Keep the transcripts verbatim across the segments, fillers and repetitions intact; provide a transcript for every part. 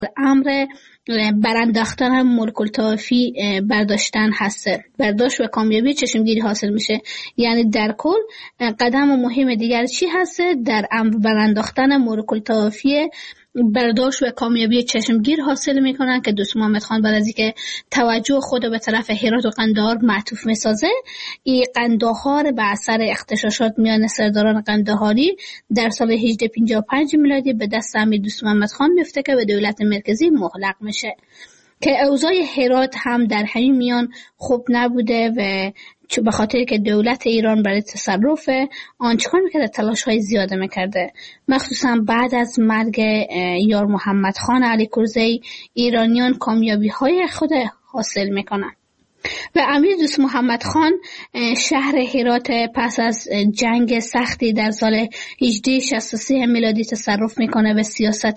امر برانداختن ملک الطوافی برداشتن هسته، برداشت و کامیابی چشمگیری حاصل میشه. یعنی در کل قدم مهم دیگر چی هسته؟ در امر برانداختن ملک الطوافی برداشت و کامیابی چشمگیر حاصل میکنن که دوست محمد خان بعد از اینکه توجه خود به طرف هرات و قندهار معطوف میسازه، این قندهار به اثر اغتشاشات میان سرداران قندهاری در سال هجده پنجاه و پنج میلادی به دست امیر دوست محمد خان میفته که به دولت مرکزی مغلق میشه، که اوضاع هرات هم در همین میان خوب نبوده و به خاطر که دولت ایران برای تصرف آن چکار میکرده؟ تلاش های زیاده میکرده. مخصوصا بعد از مرگ یار محمد خان علی کرزی ایرانیان کامیابی های خود حاصل میکنن و امیر دوست محمد خان شهر هرات پس از جنگ سختی در سال هجده شصت و سه میلادی تصرف میکنه و سیاست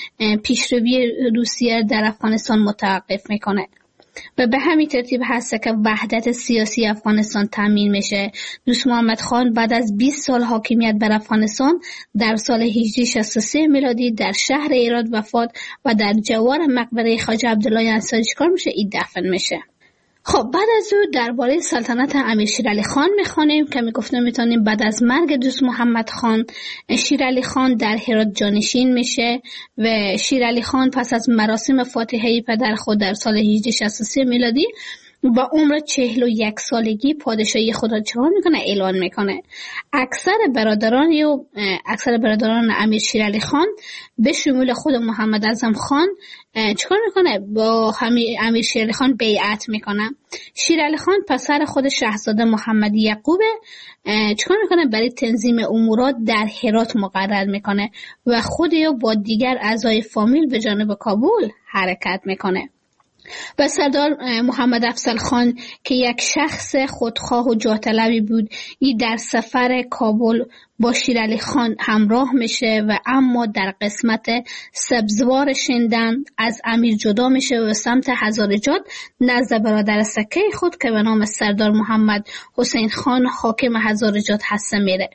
پیشروی روسیه در افغانستان متوقف میکنه و به همین ترتیب هست که وحدت سیاسی افغانستان تامین میشه. دوست محمد خان بعد از بیست سال حاکمیت بر افغانستان در سال هجده شصت و سه میلادی در شهر هرات وفات و در جوار مقبره خواجه عبدالله انصاری چیکار میشه؟ این دفن میشه. خب بعد از او درباره سلطنت امیر شیرعلی خان میخوانیم که میگفتم میتونیم بعد از مرگ دوست محمد خان شیرعلی خان در هرات جانشین میشه و شیرعلی خان پس از مراسم فاتحه پدر خود در سال هجده شصت و سه میلادی با عمر چهل و یک سالگی پادشاهی خود را چکار میکنه؟ اعلان میکنه. اکثر برادران و اکثر برادران امیر شیرعلی خان به شمول خود محمد اعظم خان چکار میکنه؟ با همین امیر شیرعلی خان بیعت میکنه. شیرعلی خان پسر خود شاهزاده محمد یعقوب چکار میکنه؟ برای تنظیم امورات در هرات مقرر میکنه و خود او با دیگر اعضای فامیل به جانب کابل حرکت میکنه. و سردار محمد افضل خان که یک شخص خودخواه و جاه طلبی بود، این در سفر کابل با شیرعلی خان همراه میشه و اما در قسمت سبزوار شندن از امیر جدا میشه و سمت هزارجات نزد برادر سکه خود که به نام سردار محمد حسین خان حاکم هزارجات هسته میره.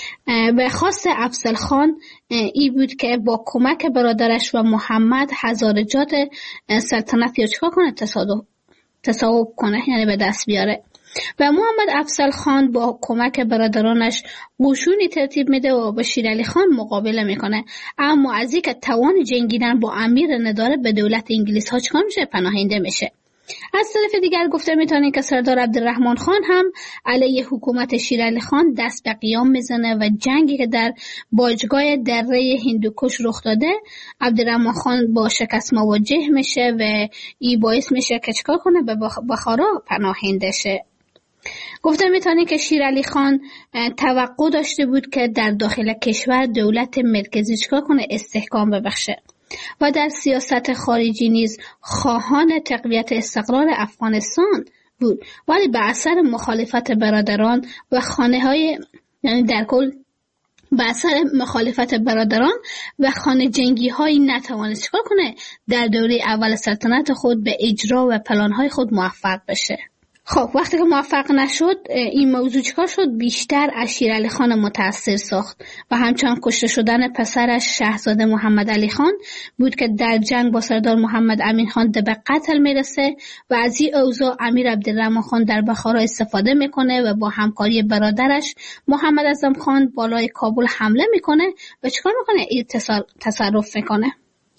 و خواست افضل خان ای بود که با کمک برادرش و محمد هزارجات سلطنت یا چکار کنه؟ تصادف تصاحب کنه، یعنی به دست بیاره. و محمد افضل خان با کمک برادرانش قشونی ترتیب میده و با شیرعلی خان مقابله میکنه، اما از اینکه توان جنگیدن با امیر نداره به دولت انگلیس ها چکار میشه؟ پناهنده میشه. از طرف دیگر گفته میتونیم که سردار عبدالرحمن خان هم علیه حکومت شیرعلی خان دست به قیام میزنه و جنگی که در باجگاه دره هندوکش رخ داده عبدالرحمن خان با شکست مواجه میشه و این باعث میشه که چکار کنه؟ به بخارا پناهنده شه. گفته میتونیم که شیرعلی خان توقع داشته بود که در داخل کشور دولت مرکزی چکار کنه؟ استحکام ببخشه و در سیاست خارجی نیز خواهان تقویت استقرار افغانستان بود، ولی به اثر مخالفت برادران و خانه های یعنی در کل به اثر مخالفت برادران و خانه جنگی هایی نتوانست چکار کنه؟ در دوره اول سلطنت خود به اجرا و پلان های خود موفق بشه. خب وقتی که موفق نشد این موضوع چکار شد؟ بیشتر از شیرعلی خان متاثر ساخت و همچنان کشته شدن پسرش شاهزاده محمد علی خان بود که در جنگ با سردار محمد امین خان به قتل میرسه و از این اوضاع امیر عبدالرحمن خان در بخارا استفاده میکنه و با همکاری برادرش محمد اعظم خان بالای کابل حمله میکنه و چکار میکنه؟ این تصرف میکنه.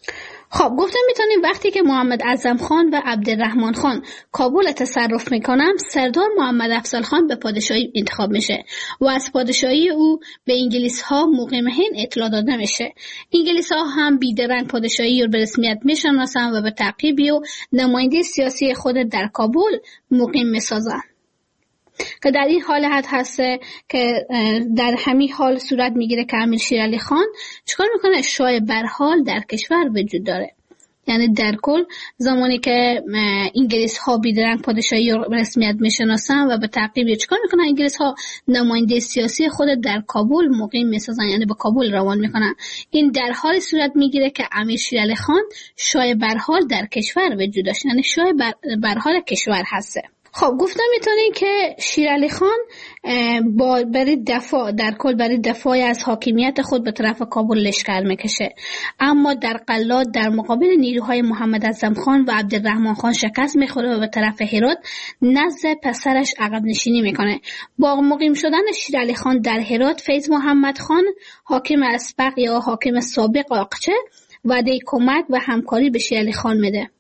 خب گفتم میتونیم وقتی که محمد اعظم خان و عبدالرحمن خان کابل تصرف میکنن، سردار محمد افضل خان به پادشاهی انتخاب میشه و از پادشاهی او به انگلیس ها مقیم هند اطلاع داده میشه. انگلیس ها هم بیدرنگ پادشاهی رو به رسمیت میشناسن و به تعقیبی و نماینده سیاسی خود در کابل مقیم میسازن، که در این حالت هسته که در همین حال صورت میگیره که امیر شیرعلی خان چکار میکنه؟ شاه برحال در کشور وجود داره. یعنی در کل زمانی که انگلیس ها بیدرنگ پادشاهی رسمیت میشناسن و به تعقیب چکار میکنن؟ انگلیس ها نماینده سیاسی خود در کابل مقیم میسازن، یعنی به کابل روان میکنن. این در حال صورت میگیره که امیر شیرعلی خان شاه برحال در کشور وجود داشت، یعنی شاه برحال کشور هسته. خب گفتم میتونین که شیرعلی خان با برای دفاع در کل برای دفاع از حاکمیت خود به طرف کابل لشکر میکشه، اما در قلات در مقابل نیروهای محمد اعظم خان و عبدالرحمن خان شکست میخوره و به طرف هرات نزد پسرش عقب نشینی میکنه. با مقیم شدن شیرعلی خان در هرات، فیض محمد خان حاکم اسبق یا حاکم سابق آقچه وعده کمک و همکاری به شیرعلی خان میده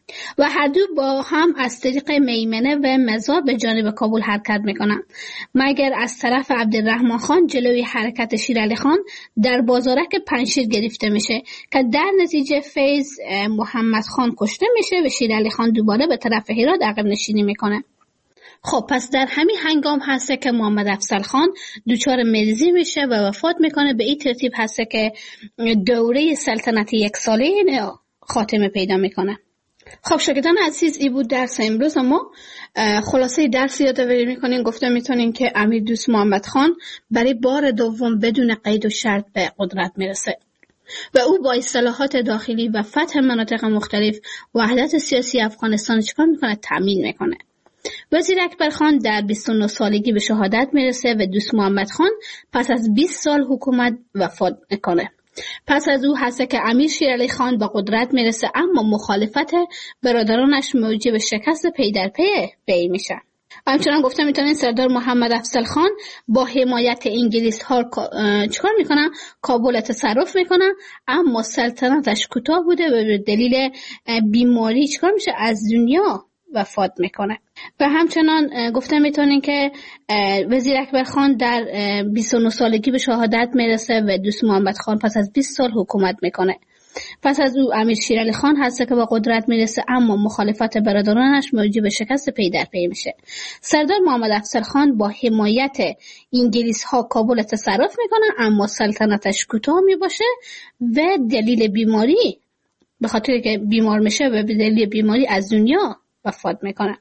و هر دو با هم از طریق میمنه و مزار به جانب کابل حرکت میکنن، مگر از طرف عبدالرحمن خان جلوی حرکت شیرعلی خان در بازارک پنشیر گرفته میشه که در نتیجه فیض محمد خان کشته میشه و شیرعلی خان دوباره به طرف هرات عقب نشینی میکنه. خب پس در همین هنگام هسته که محمد افضل خان دچار مریضی میشه و وفات میکنه. به این ترتیب هسته که دوره سلطنت یک ساله خاتمه پیدا میکنه. خب شاگردان عزیز، این بود درس امروز. ما خلاصه درس یادآوری میکنیم. گفته میتونیم که امیر دوست محمد خان برای بار دوم بدون قید و شرط به قدرت میرسه و او با اصلاحات داخلی و فتح مناطق مختلف وحدت سیاسی افغانستان چیکار میکنه؟ تامین میکنه. وزیر اکبر خان در بیست و نه سالگی به شهادت میرسه و دوست محمد خان پس از بیست سال حکومت وفات میکنه. پس از او هست که امیر شیرعلی خان به قدرت میرسه، اما مخالفت برادرانش موجب شکست پی در پی بی میشه. همچنان گفته میتونین سردار محمد افضل خان با حمایت انگلیس ها چیکار میکنن؟ کابل تصرف میکنن، اما سلطنتش کوتاه بوده و به دلیل بیماری چیکار میشه؟ از دنیا وفات میکنه. و همچنان گفته میتونین که وزیر اکبر خان در بیست و نه سالگی به شهادت میرسه و دوست محمد خان پس از بیست سال حکومت میکنه. پس از او امیر شیرعلی خان هست که به قدرت میرسه، اما مخالفت برادرانش موجب شکست پی در پی میشه. سردار محمد افضل خان با حمایت انگلیس ها کابل تصرف میکنه، اما سلطنتش کوتاه میباشه و دلیل بیماری، به خاطر که بیمار میشه و به دلیل بیماری از دنیا وفات میکنه.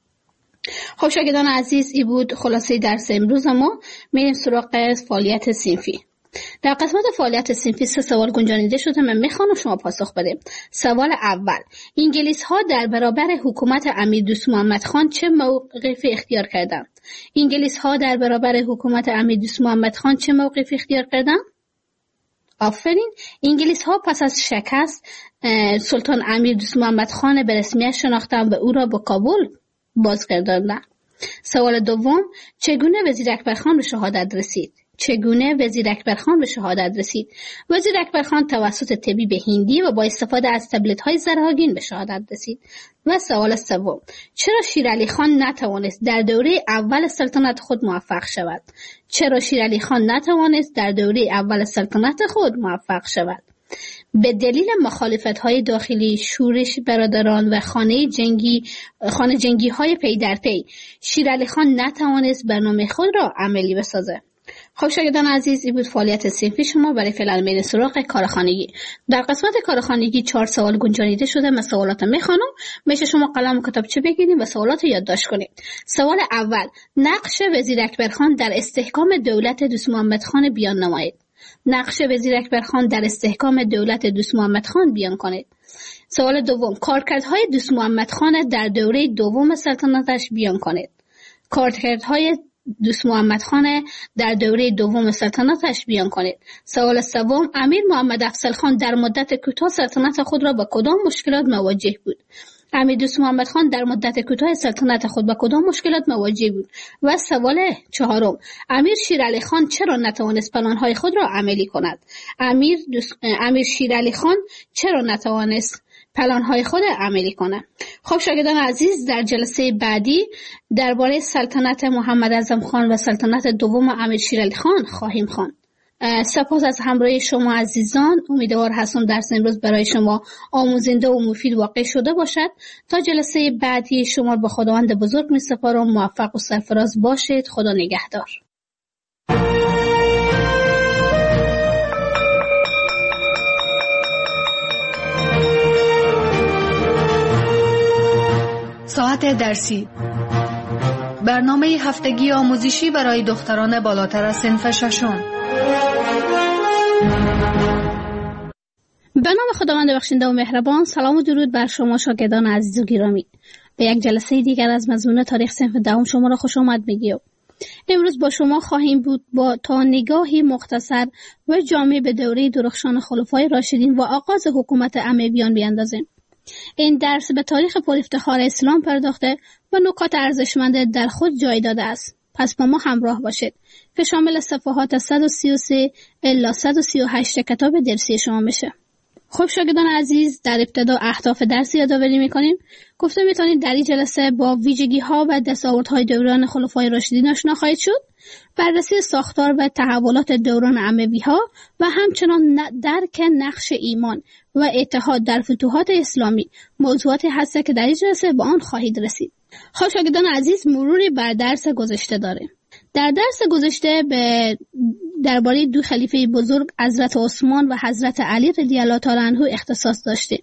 خب شاگردان عزیز، این بود خلاصه درس امروز. ما میریم سراغ فعالیت صنفی. در قسمت فعالیت صنفی سه سوال گنجانیده شده، من میخوام شما پاسخ بده. سوال اول: انگلیس ها در برابر حکومت امیر دوست محمد خان چه موقفی اختیار کردند؟ انگلیس ها در برابر حکومت امیر دوست محمد خان چه موقفی اختیار کردند؟ آفرین. انگلیس ها پس از شکست سلطان امیر دوست محمد خان به رسمیت شناختند و او را به کابل بازگرداندند. سوال دوم: چگونه وزیر اکبر خان به شهادت رسید؟ چگونه وزیر اکبر خان به شهادت رسید؟ وزیر اکبر خان توسط طبیب هندی و با استفاده از تبلت های زرهاگین به شهادت رسید. و سوال سوم: چرا شیرعلی خان نتوانست در دوره اول سلطنت خود موفق شود؟ چرا شیرعلی خان نتوانست در دوره اول سلطنت خود موفق شود؟ به دلیل مخالفت‌های داخلی، شورش برادران و خانه جنگی خانه جنگی های پی در پی، شیرعلی خان نتوانست برنامه خود را عملی بسازه. خب شاگردان عزیز، این بود فعالیت صنفی شما. برای فعلا میریم سراغ کارخانگی. در قسمت کارخانگی چهار سوال گنجانیده شده. من سوالات میخوانم، میشه شما قلم و کتابچه بگیرید و سوالات رو یادداشت کنید. سوال اول: نقش وزیر اکبر خان در استحکام دولت دوست محمد خان بیان نمایید. نقش وزیر اکبر خان در استحکام دولت دوست محمد خان بیان کنید. سوال دوم: کارکردهای دوست محمد خان در دوره دوم سلطنتش بیان کنید. کارکردهای دوست محمد خان در دوره دوم سلطنتش بیان کنید. سوال سوم: امیر محمد افضل خان در مدت کوتاه سلطنت خود را با کدام مشکلات مواجه بود؟ امیر دوست محمد خان در مدت کوتاه سلطنت خود با کدام مشکلات مواجه بود؟ و سوال چهارم: امیر شیرعلی خان چرا نتوانست پلان‌های خود را عملی کند؟ امیر دوست... امیر شیرعلی خان چرا نتوانست پلان‌های خود عملی کنه؟ خب شاگردان عزیز، در جلسه بعدی درباره سلطنت محمد اعظم خان و سلطنت دوم امیر شیرعلی خان خواهیم خواند. سپاس از همراهی شما عزیزان. امیدوار هستم درس امروز برای شما آموزنده و مفید واقع شده باشد. تا جلسه بعدی شما به خداوند بزرگ می سپارم. موفق و سرفراز باشید. خدا نگهدار. ساعت درسی، برنامه هفتگی آموزشی برای دختران بالاتر از صنف ششم. به نام خداوند بخشنده و مهربان. سلام و درود بر شما شاگردان عزیز و گرامی. به یک جلسه دیگر از مضمون تاریخ صنف دهم شما را خوش آمد میگیم. امروز با شما خواهیم بود با تا نگاهی مختصر و جامع به دوره درخشان خلفای راشدین و آغاز حکومت امویان بیاندازیم. این درس به تاریخ پرافتخار اسلام پرداخته و نکات ارزشمند در خود جای داده است. پس با ما همراه باشید که شامل صفحات صد و سی و سه الی صد و سی و هشت کتاب درسی شما میشه. خب شاگردان عزیز، در ابتدا اهداف درس یادآوری میکنیم. گفته میتونید در این جلسه با ویژگی ها و دستاوردهای دوران خلفای راشدین آشنا خواهید شد، بررسی ساختار و تحولات دوران اموی ها و همچنان درک نقش ایمان و اتحاد در فتوحات اسلامی موضوعاتی هست که در این جلسه با آن خواهید رسید. خب شاگردان عزیز، مروری بر درس گذشته داریم. در درس گذشته به درباره دو خلیفه بزرگ حضرت عثمان و حضرت علی رضی الله تعالی عنه اختصاص داشتیم.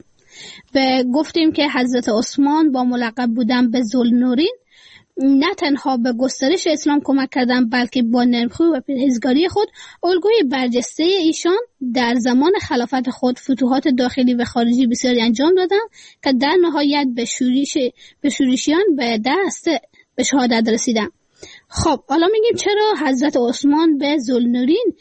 و گفتیم که حضرت عثمان با ملقب بودن به ذوالنورین نه تنها به گسترش اسلام کمک کردند، بلکه با نرمخوی و پرهیزگاری خود الگوی برجسته ایشان در زمان خلافت خود فتوحات داخلی و خارجی بسیاری انجام دادند که در نهایت به شورش به شورشیان به دست به شهادت رسیدند. خب حالا میگیم چرا حضرت عثمان به ذوالنورین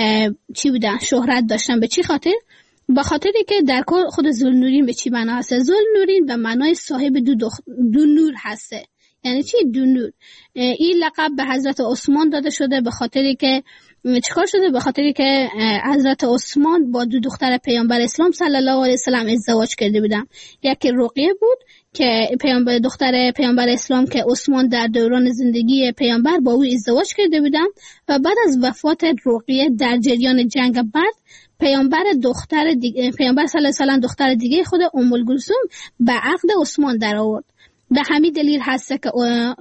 چی بودن؟ شهرت داشتن. به چی خاطر؟ به خاطری که در کل خود ذوالنورین به چی معنا هست؟ ذوالنورین به معنای صاحب دو, دخ... دو نور هسته. یعنی چی دو نور؟ این لقب به حضرت عثمان داده شده به خاطری که چیکار شده؟ به خاطری که حضرت عثمان با دو دختر پیامبر اسلام صلی الله علیه و سلم ازدواج کرده بودن. یکی رقیه بود که پیامبر دختر پیامبر اسلام که عثمان در دوران زندگی پیامبر با او ازدواج کرده بودن و بعد از وفات رقیه در جریان جنگ بدر پیامبر دختر دیگه پیامبر صلی الله علیه و سلم دختر دیگه خود ام کلثوم به عقد عثمان در آورد. به همین دلیل هست که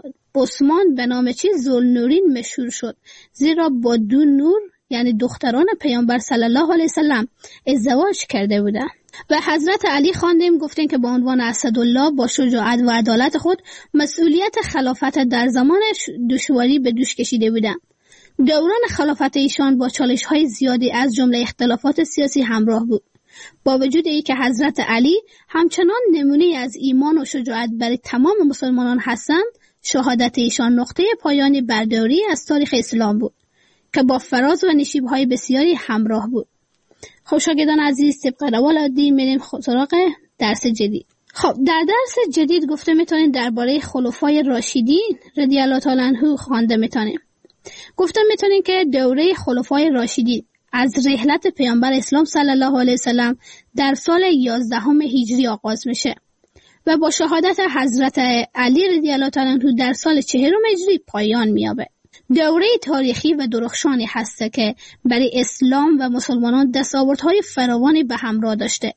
عثمان به نام چی ذوالنورین مشهور شد، زیرا با دو نور یعنی دختران پیامبر صلی الله علیه و سلم ازدواج کرده بودند. و حضرت علی خواندیم گفتیم که با عنوان اسدالله با شجاعت و عدالت خود مسئولیت خلافت در زمان دشواری به دوش کشیده بودند. دوران خلافت ایشان با چالش‌های زیادی از جمله اختلافات سیاسی همراه بود. با وجود ای که حضرت علی همچنان نمونه از ایمان و شجاعت برای تمام مسلمانان هستند، شهادت ایشان نقطه پایانی بر دوری از تاریخ اسلام بود که با فراز و نشیب‌های بسیاری همراه بود. خب شاگردان عزیز، طبق روال عادی میریم سراغ درس جدید. خب در درس جدید گفته میتونید درباره خلفای راشدین رضی الله تعالی عنهم خوانده میتونیم. گفته میتونید که دوره خلفای راشدین از رحلت پیامبر اسلام صلی الله علیه و سلم در سال یازدهم هجری آغاز میشه و با شهادت حضرت علی رضی الله تعالی عنه در سال چهارم هجری پایان مییابه. دوره تاریخی و درخشانی هست که برای اسلام و مسلمانان دستاوردهای فراوانی به همراه داشته.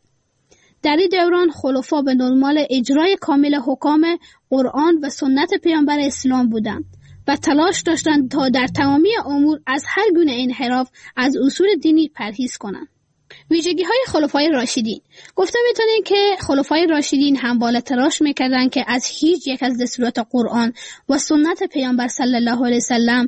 در این دوران خلفا به دنبال اجرای کامل حکام قرآن و سنت پیامبر اسلام بودند و تلاش داشتند تا در تمامی امور از هر گونه انحراف از اصول دینی پرهیز کنند. ویژگی های خلفای راشدین گفته میتونید که خلفای راشدین همواره تلاش میکردند که از هیچ یک از دستورات قرآن و سنت پیامبر صلی الله علیه وسلم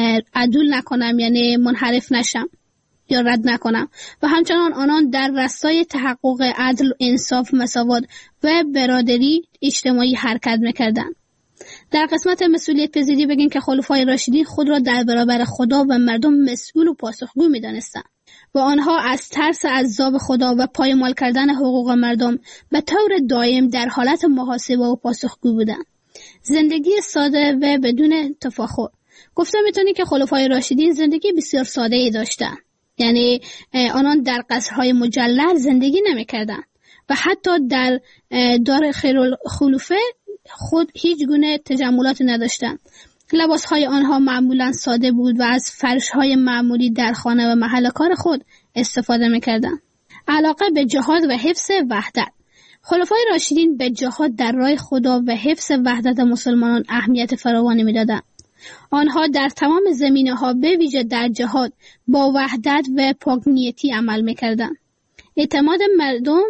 عدول نکنم، یعنی منحرف نشم یا رد نکنم، و همچنان آنان در راستای تحقق عدل، انصاف، مساوات و برادری اجتماعی حرکت میکردند. در قسمت مسئولیت پذیری بگیم که خلفای راشدین خود را در برابر خدا و مردم مسئول و پاسخگو می‌دانستند و آنها از ترس عذاب خدا و پایمال کردن حقوق مردم به طور دائم در حالت محاسبه و پاسخگو بودند. زندگی ساده و بدون تفاخر. گفته میتونی که خلفای راشدین زندگی بسیار ساده ای داشتند. یعنی آنان در قصرهای مجلل زندگی نمی‌کردند و حتی در دار خیرالخلفه خود هیچ گونه تجملات نداشتند. لباسهای آنها معمولا ساده بود و از فرشهای معمولی در خانه و محل کار خود استفاده میکردند. علاقه به جهاد و حفظ وحدت. خلفای راشدین به جهاد در راه خدا و حفظ وحدت مسلمانان اهمیت فراوانی میدادند. آنها در تمام زمینه‌ها به ویژه در جهاد با وحدت و پاک‌نیتی عمل میکردند. اعتماد مردم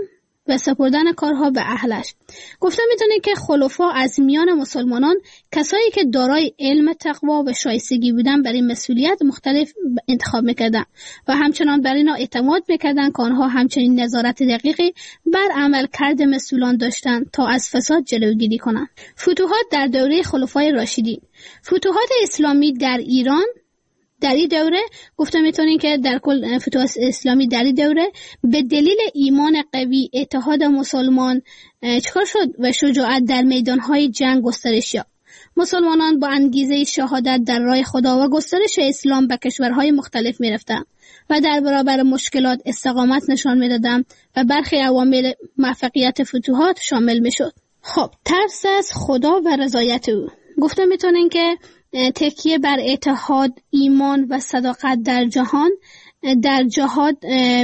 و سپردن کارها به اهلش. گفته میتونه که خلفا از میان مسلمانان کسایی که دارای علم، تقوا و شایستگی بودن برای مسئولیت مختلف انتخاب میکردن و همچنان بر اینا اعتماد میکردن که آنها همچنین نظارت دقیقی بر عملکرد مسئولان داشتن تا از فساد جلوگیری کنند. فتوحات در دوره خلفای راشدین. فتوحات اسلامی در ایران در این دوره گفته میتونین که در کل فتوحات اسلامی در این دوره به دلیل ایمان قوی، اتحاد مسلمان چکار شد و شجاعت در میدانهای جنگ گسترش یافت. مسلمانان با انگیزه شهادت در راه خدا و گسترش اسلام به کشورهای مختلف میرفتند و در برابر مشکلات استقامت نشان میدادند و برخی عوامل موفقیت فتوحات شامل میشد. خب، ترس از خدا و رضایت او. گفته میتونین که تکیه بر اتحاد، ایمان و صداقت در جهان در جهاد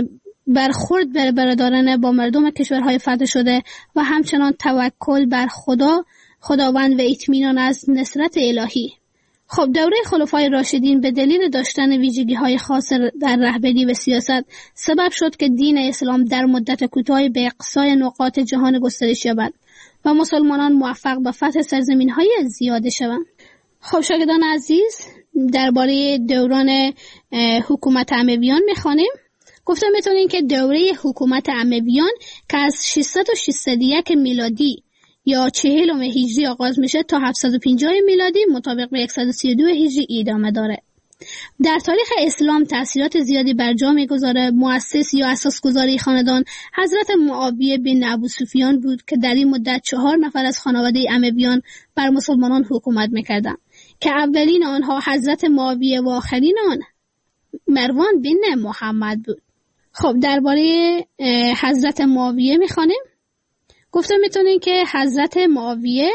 برخورد بر برادرانه با مردم کشورهای فتح شده و همچنان توکل بر خدا خداوند و اطمینان از نصرت الهی. خب، دوره خلفای راشدین به دلیل داشتن ویژگی‌های خاص در رهبری و سیاست سبب شد که دین اسلام در مدت کوتاهی به اقصای نقاط جهان گسترش یابد و مسلمانان موفق به فتح سرزمین‌های زیاده شوند. خب شاگردان عزیز، درباره دوران حکومت امویان میخوانیم. گفتم میتونین که دوره حکومت امویان که از ششصد و شصت و یک میلادی یا چهلم هجری آغاز میشه تا هفتصد و پنجاه میلادی مطابق به صد و سی و دو هجری ادامه داره. در تاریخ اسلام تأثیرات زیادی بر جا میگذاره. مؤسس یا اساسگذار خاندان حضرت معاویه بن ابو سفیان بود که در این مدت چهار نفر از خانواده امویان بر مسلمانان حکومت میکردند که اولین آنها حضرت معاویه و آخرین آن مروان بن محمد بود. خب، درباره حضرت معاویه میخوانیم. گفتم میتونین که حضرت معاویه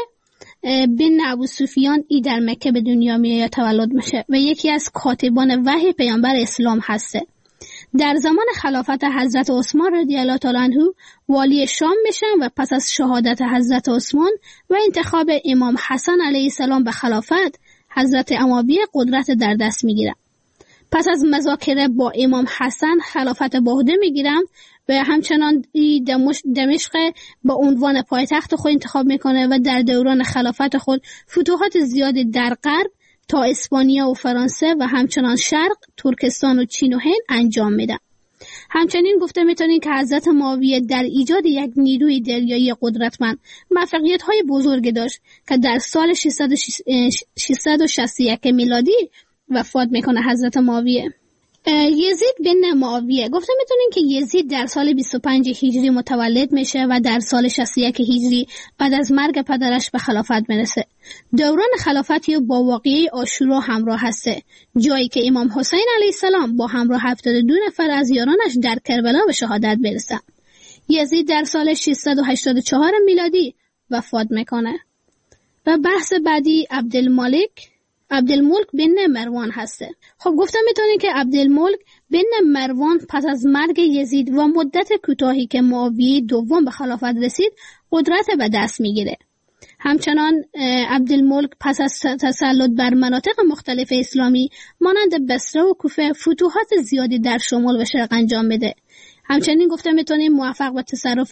بن ابو سفیان ای در مکه به دنیا میاد، تولد میشه و یکی از کاتبان وحی پیامبر اسلام هسته. در زمان خلافت حضرت عثمان رضی الله تعالی عنه والی شام میشن و پس از شهادت حضرت عثمان و انتخاب امام حسن علیه السلام به خلافت، حضرت معاویه قدرت در دست میگیرن. پس از مذاکره با امام حسن خلافت به عهده میگیرن و همچنان دمشق به عنوان پایتخت خود انتخاب میکنه و در دوران خلافت خود فتوحات زیادی در غرب تا اسپانیا و فرانسه و همچنان شرق، ترکستان و چین و هند انجام میده. همچنین گفته میتونین که حضرت معاویه در ایجاد یک نیروی دریایی قدرتمند موفقیت‌های بزرگی داشت که در سال ششصد و شصت و یک میلادی وفات میکنه حضرت معاویه. یزید بن معاویه. گفته میتونین که یزید در سال بیست و پنج هجری متولد میشه و در سال شصت و یک هجری بعد از مرگ پدرش به خلافت میرسه. دوران خلافتی با واقعه عاشورا همراه هسته، جایی که امام حسین علیه السلام با همراه هفتاد و دو نفر از یارانش در کربلا به شهادت برسه. یزید در سال ششصد و هشتاد و چهار میلادی وفات میکنه. و بحث بعدی عبدالملک عبدالملک بن مروان هسته. خب گفتم میتونین که عبدالملک بن مروان پس از مرگ یزید و مدت کوتاهی که معاویه دوم به خلافت رسید قدرت به دست میگیره. همچنان عبدالملک پس از تسلط بر مناطق مختلف اسلامی مانند بصره و کوفه فتوحات زیادی در شمال و شرق انجام میده. همچنین گفته میتونیم موفق به تصرف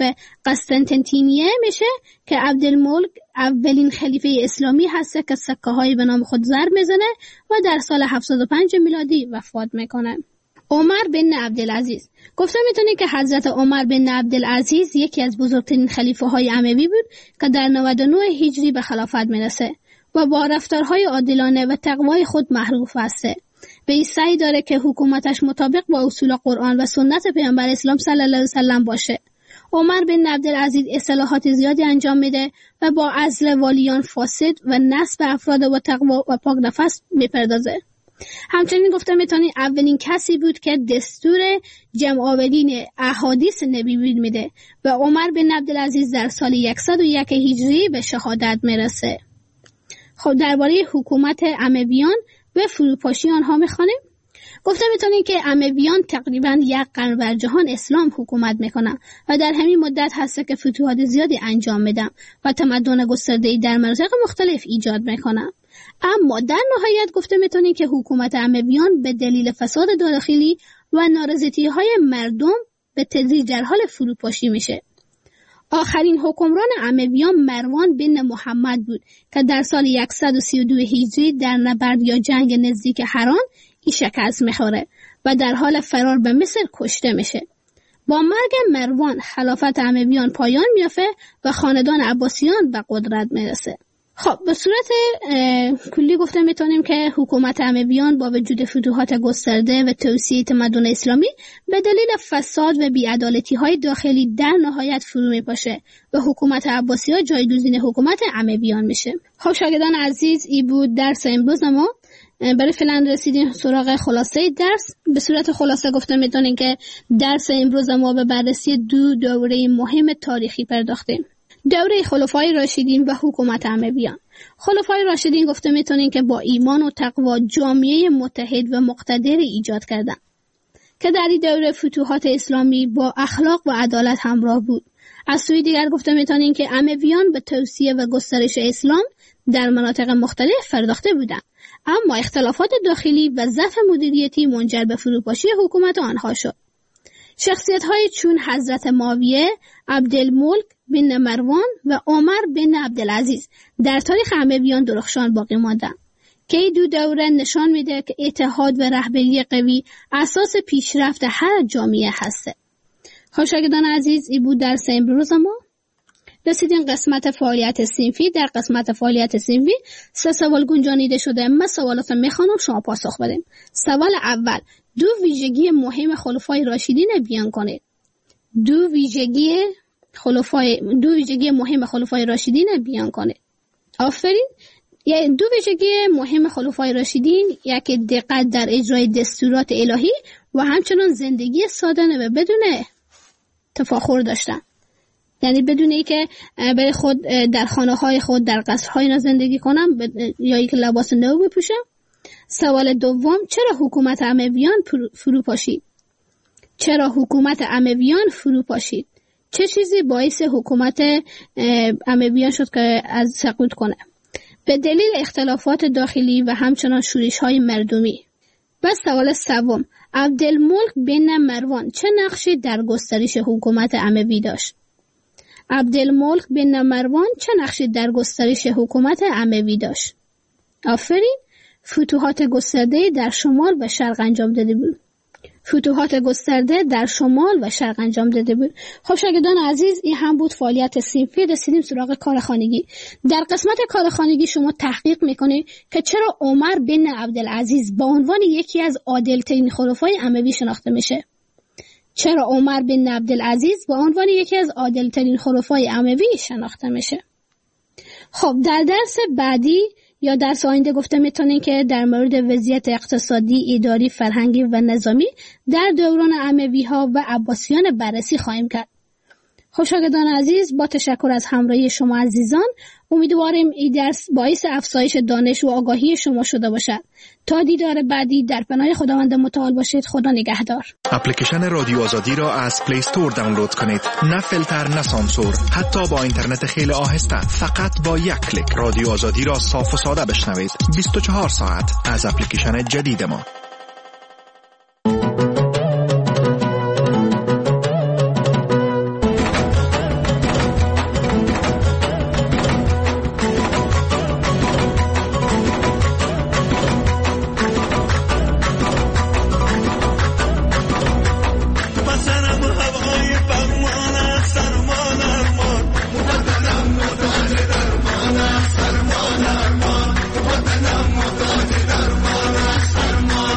قسطنطنیه میشه که عبدالملک اولین خلیفه اسلامی هسته که سکه هایی به نام خود ضرب میزنه و در سال هفتصد و پنج میلادی وفات میکنه. عمر بن عبدالعزیز. گفته میتونیم که حضرت عمر بن عبدالعزیز یکی از بزرگترین خلیفه های اموی بود که در نود و نه هجری به خلافت میرسه و با رفتارهای عادلانه و تقوای خود معروف هسته. به این سعی داره که حکومتش مطابق با اصول قرآن و سنت پیامبر اسلام صلی الله علیه و سلم باشه. عمر بن عبدالعزیز اصلاحات زیادی انجام میده و با عزل والیان فاسد و نصب افراد با تقوا و پاک نفس میپردازه. همچنین گفته میتونی اولین کسی بود که دستور جمع آورین احادیث نبی میده و عمر بن عبدالعزیز در سال صد و یک هجری به شهادت میرسه. خب درباره حکومت امویان و فروپاشی آنها میخوانیم. گفته میتونیم که امویان تقریبا یک قرن بر جهان اسلام حکومت میکنن و در همین مدت هسته که فتوحات زیادی انجام میدن و تمدن گسترده‌ای در مناطق مختلف ایجاد میکنن. اما در نهایت گفته میتونیم که حکومت امویان به دلیل فساد داخلی و نارضایتی های مردم به تدریج در حال فروپاشی میشه. آخرین حکمران امویان مروان بن محمد بود که در سال صد و سی و دو هجری در نبرد یا جنگ نزدیک حران این شکست میخوره و در حال فرار به مصر کشته میشه. با مرگ مروان خلافت امویان پایان میافته و خاندان عباسیان به قدرت میرسه. خب به صورت کلی گفته میتونیم که حکومت امویان با وجود فتوحات گسترده و توسعه تمدن اسلامی به دلیل فساد و بی‌عدالتی‌های داخلی در نهایت فرو میپاشه و حکومت عباسی‌ها جایگزین حکومت امویان میشه. خب شاگردان عزیز، این بود درس امروز ما. برای فعلا رسیدیم سراغ خلاصه درس. به صورت خلاصه گفته میتونیم که درس امروز ما به بررسی دو دوره مهم تاریخی پرداختیم. دوره خلفای راشدین و حکومت امویان. خلفای راشدین گفته میتونیم که با ایمان و تقوا جامعه متحد و مقتدر ایجاد کردن که در این دوره فتوحات اسلامی با اخلاق و عدالت همراه بود. از سوی دیگر گفته میتونیم که امویان به توسعه و گسترش اسلام در مناطق مختلف پرداخته بودند، اما اختلافات داخلی و ضعف مدیریتی منجر به فروپاشی حکومت آنها شد. شخصیت‌های چون حضرت معاویه، عبدالملک بن مروان و عمر بن عبدالعزیز در تاریخ امویان درخشان باقی ماندند که این دو دوره نشان میده که اتحاد و رهبری قوی اساس پیشرفت هر جامعه هسته. خب شاگردان عزیز، این بود درس امروز ما. رسیدیم قسمت فعالیت صنفی. در قسمت فعالیت صنفی سه سوال گنجانیده شده. من سوالات میخوانم، شما پاسخ بدیم. سوال اول: دو ویژگی مهم خلفای راشدین بیان کنید. دو ویژگی خلفای دو ویژگی مهم خلفای راشدین بیان کنید. آفرین. یعنی دو ویژگی مهم خلفای راشدین، یکی دقت در اجرای دستورات الهی و همچنان زندگی سادانه و بدون تفاخر داشتن. یعنی بدون ای که برای خود در خانه‌های خود در قصرهای اینا زندگی کنم یا ای که لباس نو بپوشم. سوال دوم: چرا حکومت امویان فرو پاشید؟ چرا حکومت امویان فرو پاشید؟ چه چیزی باعث حکومت امویان شد که از سقوط کنه؟ به دلیل اختلافات داخلی و همچنان شورش‌های مردمی. و سوال سوم: عبدالملک بن مروان چه نقشی در گسترش حکومت اموی داشت؟ عبدالملک بن مروان چه نقشی در گسترش حکومت اموی داشت؟ آفرین. فتوحات گسترده در شمال و شرق انجام داده بود. فتوحات گسترده در شمال و شرق انجام داده بود. خب شاگردان عزیز، این هم بود فعالیت صنفی. رسیدیم سراغ کار خانگی. در قسمت کار خانگی شما تحقیق میکنید که چرا عمر بن عبدالعزیز به عنوان یکی از عادل‌ترین خلفای اموی شناخته میشه. چرا عمر بن عبدالعزیز به عنوان یکی از عادل‌ترین خلفای اموی شناخته میشه؟ خب در درس بعدی یا درس آینده گفته میتونیم که در مورد وضعیت اقتصادی، اداری، فرهنگی و نظامی در دوران اموی ها و عباسیان بررسی خواهیم کرد. خب شاگردان عزیز، با تشکر از همراهی شما عزیزان، امیدواریم این درس باعث افزایش دانش و آگاهی شما شده باشد. تا دیدار بعدی، در پناه خداوند متعال باشید. خدا نگهدار. اپلیکیشن رادیو آزادی را از پلی استور دانلود کنید. نه فیلتر، نه سانسور، حتی با اینترنت خیلی آهسته. فقط با یک کلیک رادیو آزادی را صاف و ساده بشنوید. بیست و چهار ساعت از اپلیکیشن جدید ما. درمان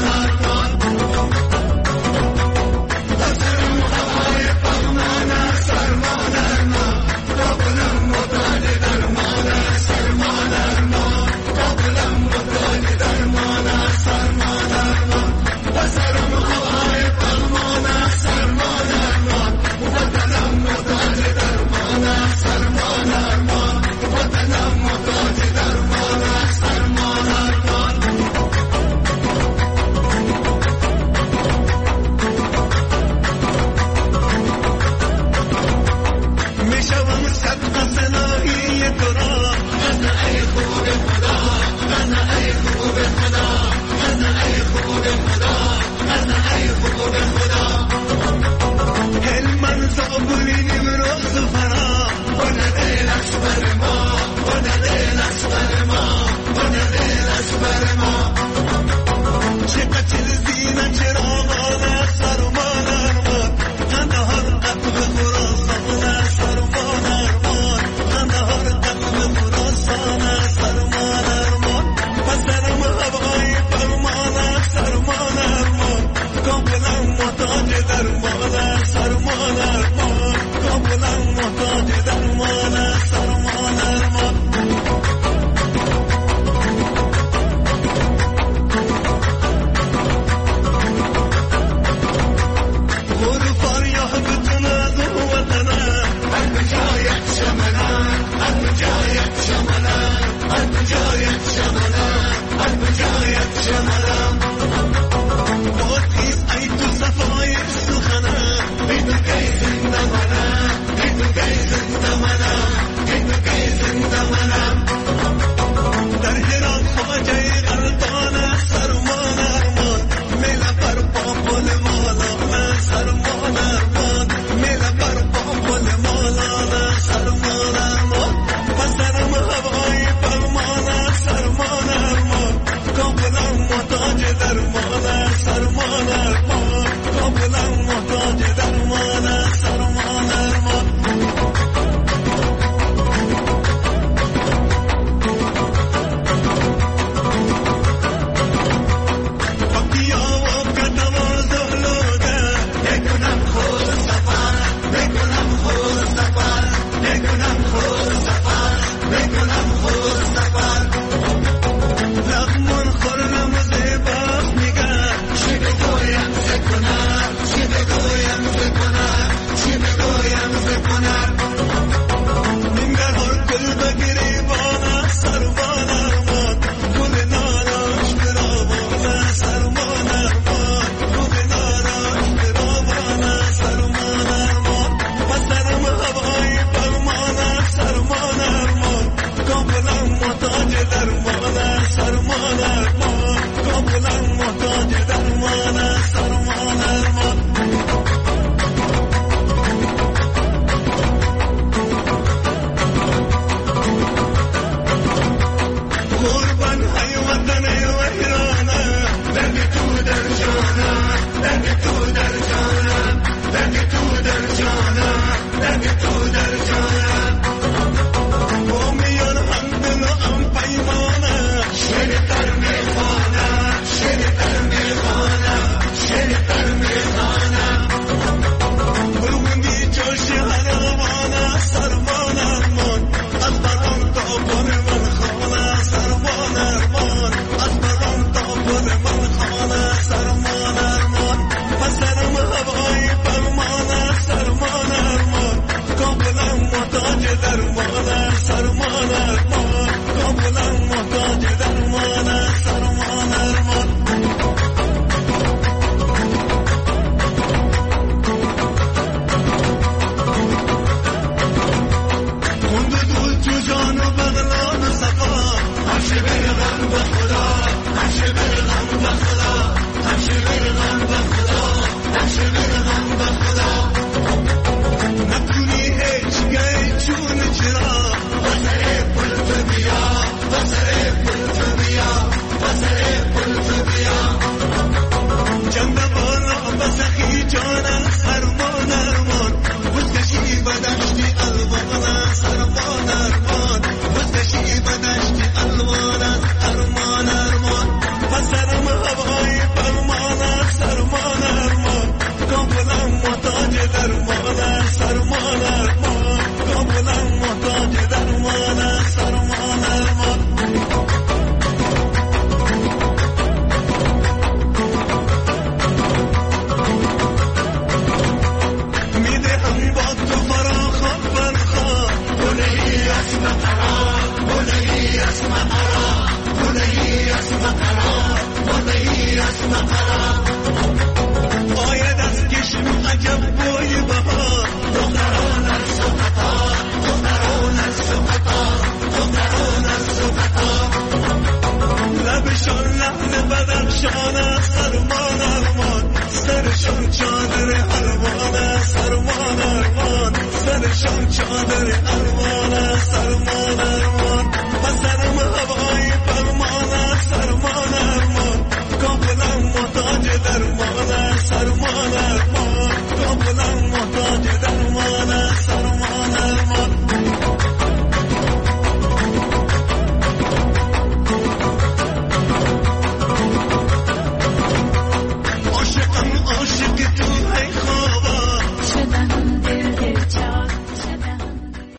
باید از کشم عجب